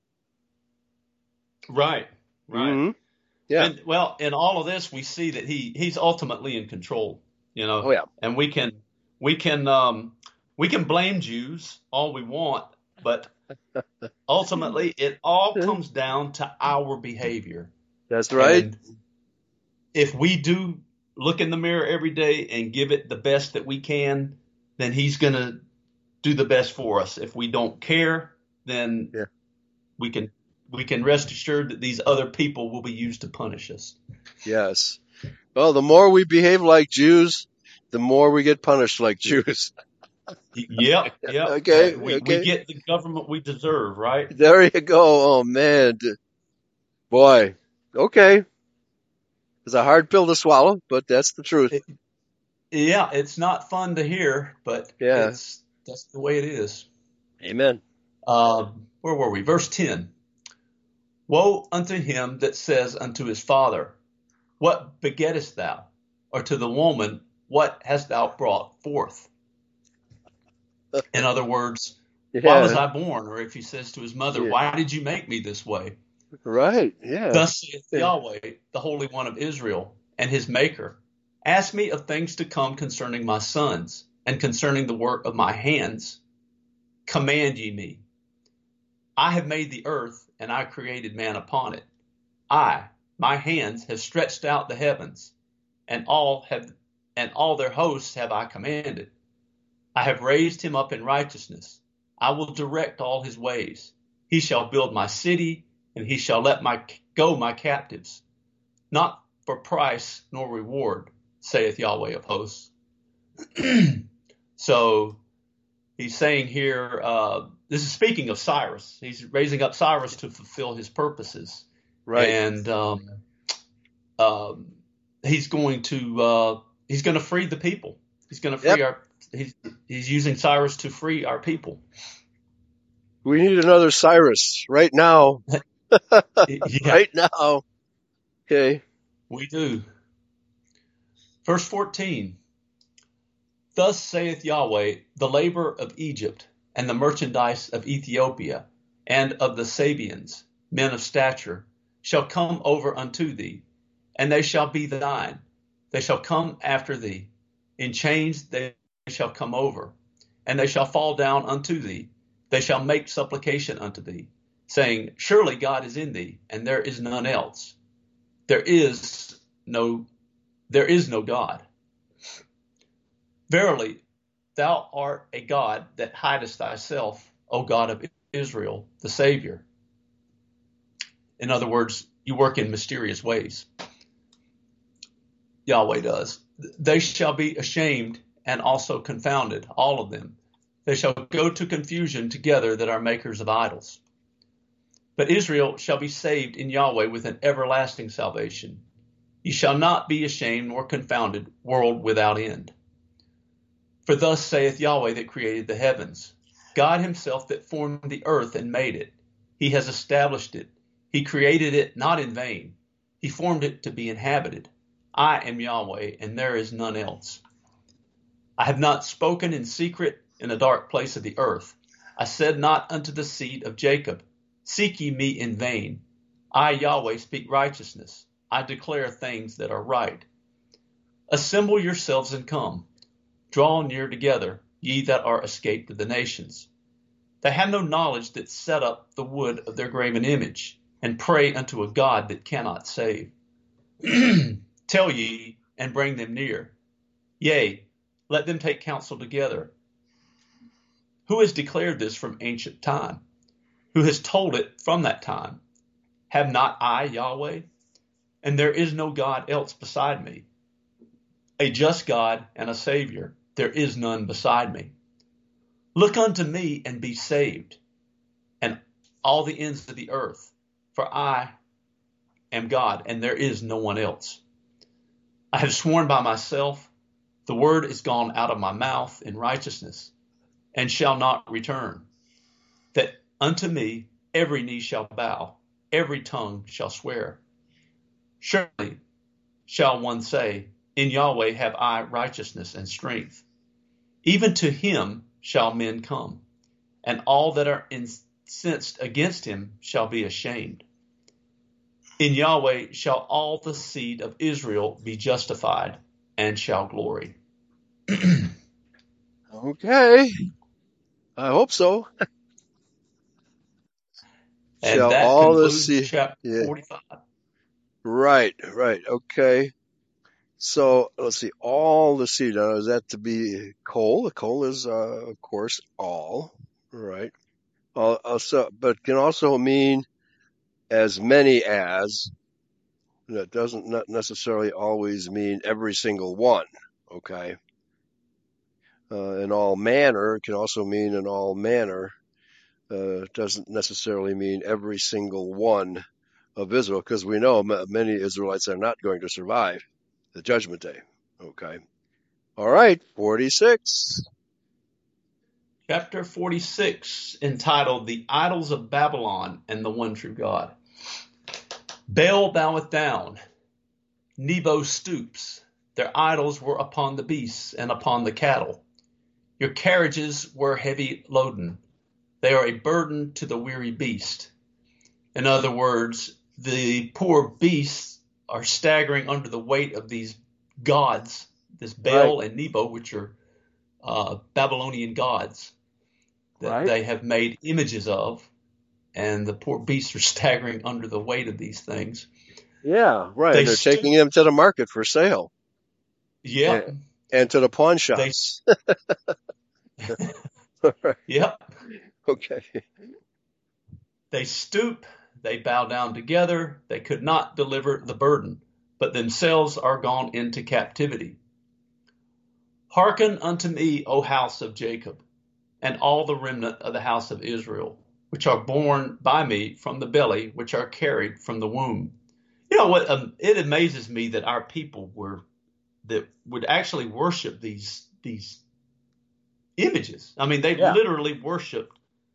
Right. Right. Hmm. Yeah. And well, in all of this, we see that he's ultimately in control, Oh yeah. and we can we can blame Jews all we want, but ultimately it all comes down to our behavior. That's right. And if we do look in the mirror every day and give it the best that we can, then he's going to do the best for us. If we don't care, then Yeah. we can rest assured that these other people will be used to punish us. Yes. Well, the more we behave like Jews, the more we get punished like Jews. Yep, yep. Okay. We Okay. get the government we deserve, right? There you go. Oh man. Boy. Okay. It's a hard pill to swallow, but that's the truth. Yeah, it's not fun to hear, but Yeah. that's the way it is. Amen. Where were we? Verse 10. Woe unto him that says unto his father, what begettest thou? Or to the woman, what hast thou brought forth? In other words, why was Yeah. I born? Or if he says to his mother, Yeah. why did you make me this way? Right. Yeah. Thus saith Yahweh, the Holy One of Israel, and his Maker, ask me of things to come concerning my sons, and concerning the work of my hands. Command ye me. I have made the earth, and I created man upon it. My hands, have stretched out the heavens, and all their hosts have I commanded. I have raised him up in righteousness. I will direct all his ways. He shall build my city, and he shall let go my captives, not for price nor reward, saith Yahweh of hosts. So he's saying here, this is speaking of Cyrus. He's raising up Cyrus to fulfill his purposes. Right. And he's going to free the people. He's going to free Yep. he's using Cyrus to free our people. We need another Cyrus right now. Yeah, Right now. Okay. we do. Verse 14. Thus saith Yahweh, the labor of Egypt, and the merchandise of Ethiopia, and of the Sabians, men of stature, shall come over unto thee, and they shall be thine. They shall come after thee. In chains they shall come over, and they shall fall down unto thee. They shall make supplication unto thee, saying, surely God is in thee, and there is none else. There is no God. Verily, thou art a God that hidest thyself, O God of Israel, the Savior. In other words, you work in mysterious ways. Yahweh does. They shall be ashamed and also confounded, all of them. They shall go to confusion together that are makers of idols. But Israel shall be saved in Yahweh with an everlasting salvation. Ye shall not be ashamed nor confounded, world without end. For thus saith Yahweh that created the heavens, God himself that formed the earth and made it. He has established it. He created it not in vain. He formed it to be inhabited. I am Yahweh, and there is none else. I have not spoken in secret in a dark place of the earth. I said not unto the seed of Jacob, seek ye me in vain. I, Yahweh, speak righteousness. I declare things that are right. Assemble yourselves and come. Draw near together, ye that are escaped of the nations. They have no knowledge that set up the wood of their graven image, and pray unto a God that cannot save. Tell ye, and bring them near. Yea, let them take counsel together. Who has declared this from ancient time? Who has told it from that time? Have not I, Yahweh? And there is no God else beside me. A just God and a Savior, there is none beside me. Look unto me and be saved, and all the ends of the earth, for I am God, and there is no one else. I have sworn by myself, the word is gone out of my mouth in righteousness, and shall not return, that unto me every knee shall bow, every tongue shall swear. Surely shall one say, in Yahweh have I righteousness and strength. Even to him shall men come, and all that are incensed against him shall be ashamed. In Yahweh shall all the seed of Israel be justified, and shall glory. Okay. I hope so. And Shall that all the concludes seed. chapter Yeah. 45. Right. Okay. So let's see. All the seed. Now, is that to be coal? The coal is, of course, all. Right. But can also mean as many as. That doesn't not necessarily always mean every single one. Okay. In all manner can also mean in all manner. Doesn't necessarily mean every single one of Israel, because we know many Israelites are not going to survive the judgment day. Okay. All right. 46. Chapter 46, entitled The Idols of Babylon and the One True God. Baal boweth down, Nebo stoops. Their idols were upon the beasts and upon the cattle. Your carriages were heavy loaden. They are a burden to the weary beast. In other words, the poor beasts are staggering under the weight of these gods, this Baal Right. and Nebo, which are Babylonian gods that Right. they have made images of, and the poor beasts are staggering under the weight of these things. Yeah. Right. They And they're taking them to the market for sale. Yep. And to the pawn They, shops. yep. Okay. They stoop, they bow down together, they could not deliver the burden, but themselves are gone into captivity. Hearken unto me, O house of Jacob, and all the remnant of the house of Israel, which are born by me from the belly, which are carried from the womb. You know what? It amazes me that our people that would actually worship these images. I mean, they Yeah. literally worshipped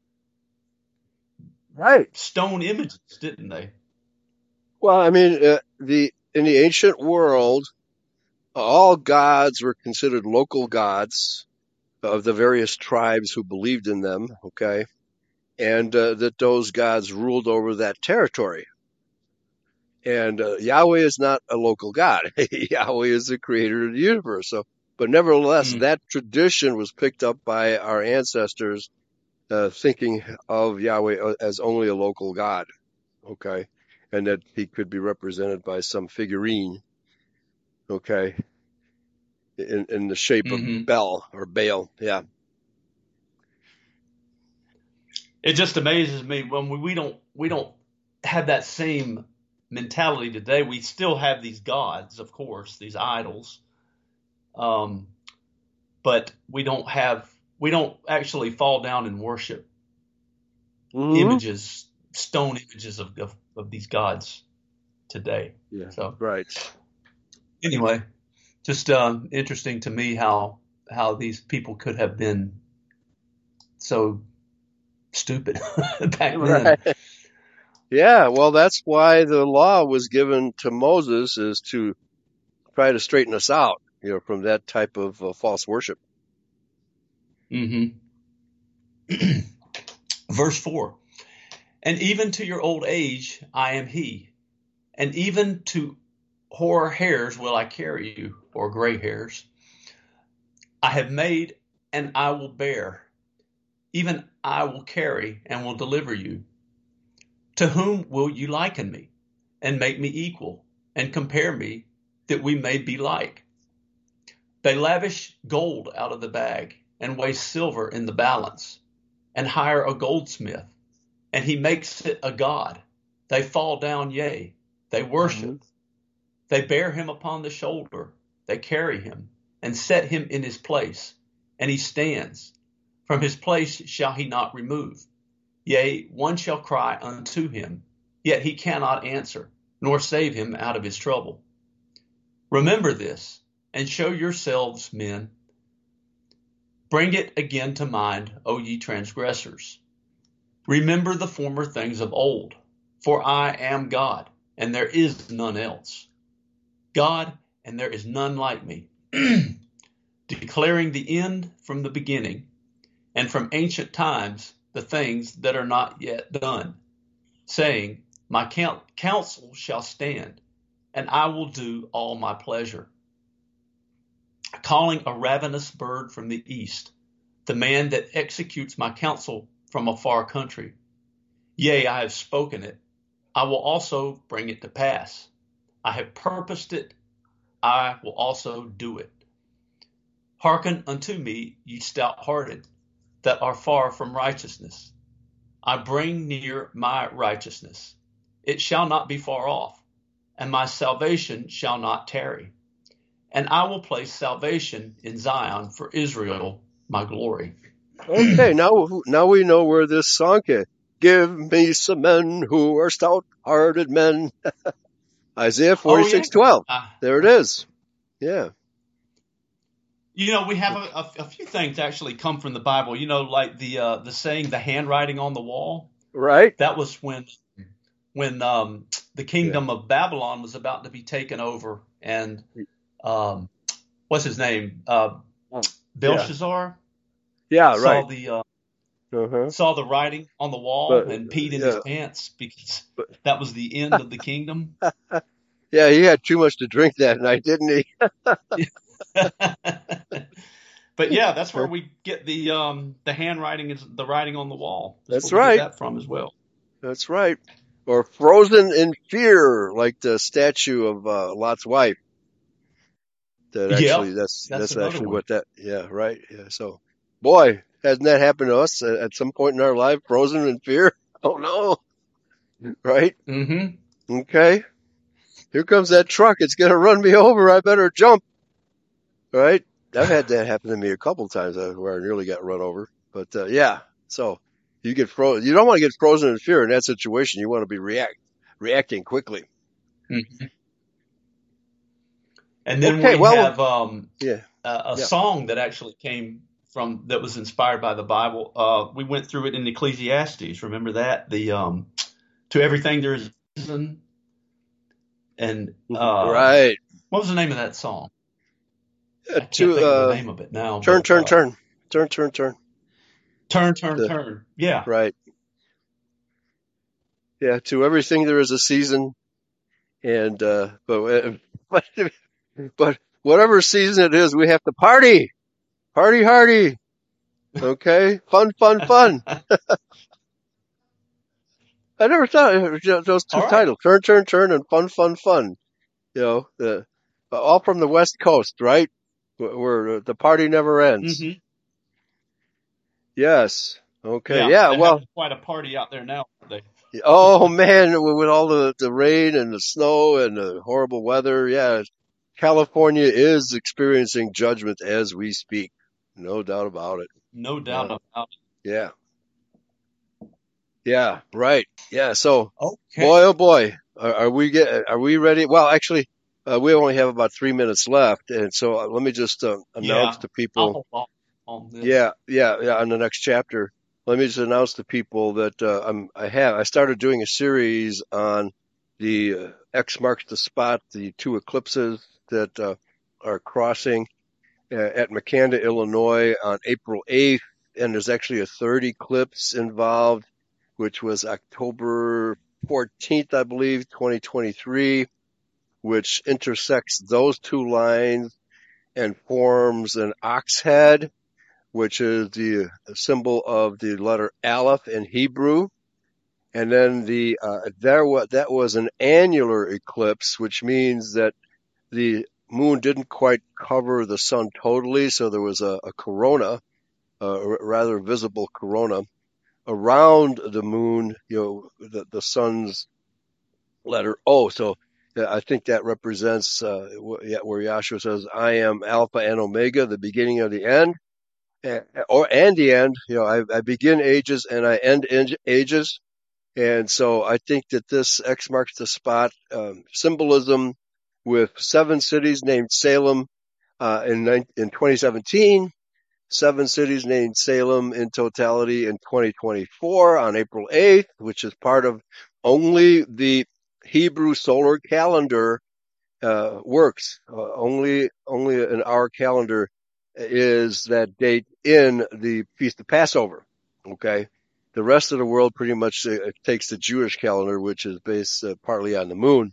Right. stone images, didn't they? Well, I mean, in the ancient world, all gods were considered local gods of the various tribes who believed in them. Okay. And that those gods ruled over that territory. And Yahweh is not a local god. Yahweh is the creator of the universe. So, but nevertheless, that tradition was picked up by our ancestors, thinking of Yahweh as only a local god. Okay. And that he could be represented by some figurine. Okay. In the shape of Bel or Baal. Yeah. It just amazes me when we don't have that same mentality today. We still have these gods, of course, these idols, but we don't actually fall down and worship images, stone images of these gods today. Yeah. So Right. anyway, just interesting to me how these people could have been so stupid back then. Yeah, well, that's why the law was given to Moses, is to try to straighten us out, from that type of false worship. Mm-hmm. Verse 4. And even to your old age I am he, and even to hoar hairs will I carry you, or gray hairs. I have made and I will bear, even I will carry and will deliver you. To whom will you liken me, and make me equal, and compare me, that we may be like? They lavish gold out of the bag, and weigh silver in the balance, and hire a goldsmith, and he makes it a god. They fall down, yea, they worship. Mhm. They bear him upon the shoulder, they carry him, and set him in his place, and he stands. From his place shall he not remove. Yea, one shall cry unto him, yet he cannot answer, nor save him out of his trouble. Remember this, and show yourselves men. Bring it again to mind, O ye transgressors. Remember the former things of old, for I am God, and there is none else. God, and there is none like me, declaring the end from the beginning, and from ancient times the things that are not yet done, saying, my counsel shall stand, and I will do all my pleasure. Calling a ravenous bird from the east, the man that executes my counsel from a far country. Yea, I have spoken it, I will also bring it to pass. I have purposed it, I will also do it. Hearken unto me, ye stout-hearted, that are far from righteousness. I bring near my righteousness. It shall not be far off, and my salvation shall not tarry. And I will place salvation in Zion for Israel, my glory. Okay, now we know where this song is. Give me some men who are stout-hearted men. Isaiah 46:12. There it is. Yeah. We have a few things actually come from the Bible. Like the saying, the handwriting on the wall. Right. That was when the kingdom of Babylon was about to be taken over, and what's his name? Belshazzar. Yeah, saw right. saw the writing on the wall and peed in his pants because that was the end of the kingdom. Yeah, he had too much to drink that night, didn't he? But yeah, that's where we get the handwriting, is the writing on the wall. That's where we right. get that from as well. That's right. Or frozen in fear, like the statue of Lot's wife. That actually, that's actually what that. Yeah, right. Yeah. So, boy, hasn't that happened to us at some point in our life? Frozen in fear. Oh no. Right. Mm-hmm. Okay. Here comes that truck. It's gonna run me over. I better jump. Right. I've had that happen to me a couple times where I nearly got run over. But yeah. So you get frozen. You don't want to get frozen in fear in that situation. You want to be reacting quickly. Mm-hmm. And then we have a song that actually came that was inspired by the Bible. We went through it in Ecclesiastes. Remember that? The to everything there is a season. And right. What was the name of that song? I can't think of the name of it now. Turn. Turn. Yeah. Right. Yeah. To everything there is a season, and but whatever season it is, we have to party, hardy. Okay, fun. I never thought those two titles, turn, and fun. All from the West Coast, right? Where the party never ends. Mm-hmm. Yes. Okay. Yeah. Well, quite a party out there now. Oh man, with all the rain and the snow and the horrible weather, yeah, California is experiencing judgment as we speak. No doubt about it. No doubt about it. Yeah. Yeah. Right. Yeah. So, okay. Boy, oh boy, are we ready? Well, actually, we only have about 3 minutes left, and so let me just announce to people. I'll on this. Yeah. On the next chapter, let me just announce to people that I started doing a series on the X marks the spot, the two eclipses, that are crossing at Makanda, Illinois on April 8th, and there's actually a third eclipse involved, which was October 14th, I believe, 2023, which intersects those two lines and forms an ox head, which is the symbol of the letter Aleph in Hebrew. And then that was an annular eclipse, which means that the moon didn't quite cover the sun totally, so there was a corona, a rather visible corona around the moon, the sun's letter O. So I think that represents where Yahshua says, "I am Alpha and Omega, the beginning of the end." And the end, I begin ages and I end ages. And so I think that this X marks the spot symbolism with 7 cities named Salem in 2017, 7 cities named Salem in totality in 2024 on April 8th, which is part of only the Hebrew solar calendar works. Only in our calendar is that date in the Feast of Passover. Okay. The rest of the world pretty much takes the Jewish calendar, which is based partly on the moon.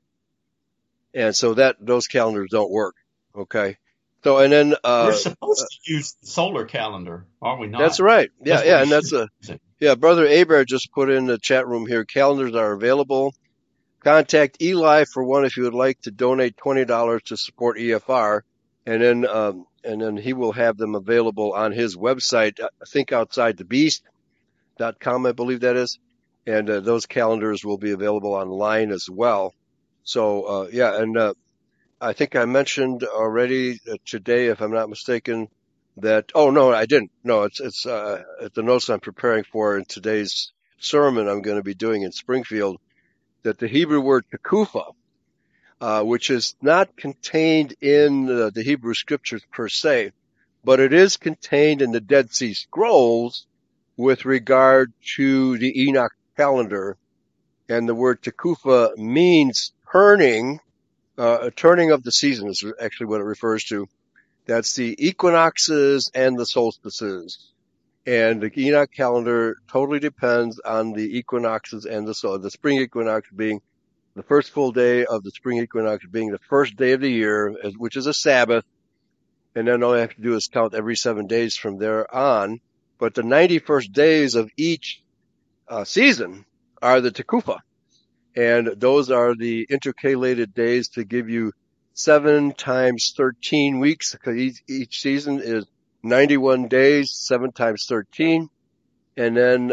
And so those calendars don't work. Okay. So, and then, we're supposed to use the solar calendar, are we not? That's right. Yeah. And Brother Aber just put in the chat room here. Calendars are available. Contact Eli for one if you would like to donate $20 to support EFR. And then he will have them available on his website, Think Outside the Beast.com, I believe that is. And those calendars will be available online as well. So, and I think I mentioned already today, if I'm not mistaken, that, oh, no, I didn't. No, it's the notes I'm preparing for in today's sermon I'm going to be doing in Springfield, that the Hebrew word tekufa, which is not contained in the Hebrew scriptures per se, but it is contained in the Dead Sea Scrolls with regard to the Enoch calendar. And the word tekufa means turning of the seasons is actually what it refers to. That's the equinoxes and the solstices. And the Enoch calendar totally depends on the equinoxes and the spring equinox being the first full day of the spring equinox being the first day of the year, which is a Sabbath. And then all you have to do is count every 7 days from there on. But the 91st days of each season are the tekufa. And those are the intercalated days to give you 7 times 13 weeks, because each season is 91 days, 7 times 13. And then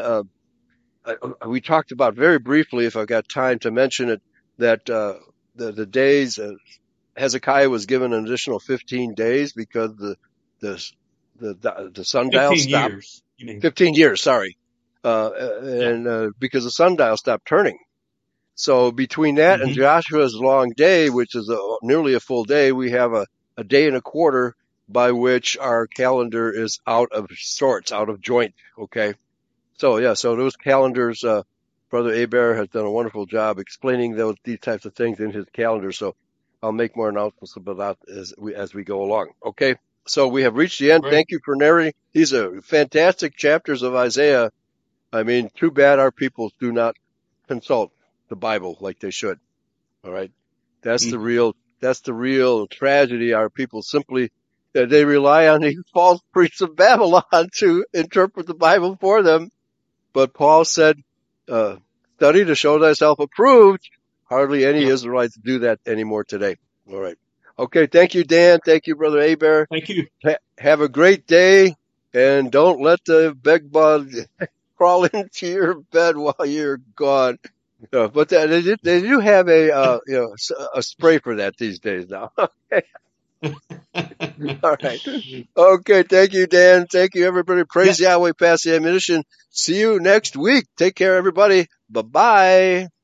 we talked about very briefly, if I've got time to mention it, that the days Hezekiah was given an additional 15 days because the sundial 15 stopped. Years, you mean. 15 years, sorry. Because the sundial stopped turning. So between that and Joshua's long day, which is nearly a full day, we have a day and a quarter by which our calendar is out of sorts, out of joint. Okay. So those calendars, Brother Aber has done a wonderful job explaining these types of things in his calendar. So I'll make more announcements about that as we go along. Okay. So we have reached the end. Great. Thank you for narrating. These are fantastic chapters of Isaiah. I mean, too bad our people do not consult the Bible like they should. All right. That's the real tragedy. Our people simply, they rely on the false priests of Babylon to interpret the Bible for them. But Paul said, study to show thyself approved. Hardly any Israelites do that anymore today. All right. Okay. Thank you, Dan. Thank you, Brother Aber. Thank you. Have a great day, and don't let the bed bug crawl into your bed while you're gone. But they do have a spray for that these days now. Okay. All right. Okay. Thank you, Dan. Thank you, everybody. Praise Yahweh. Pass the ammunition. See you next week. Take care, everybody. Bye-bye.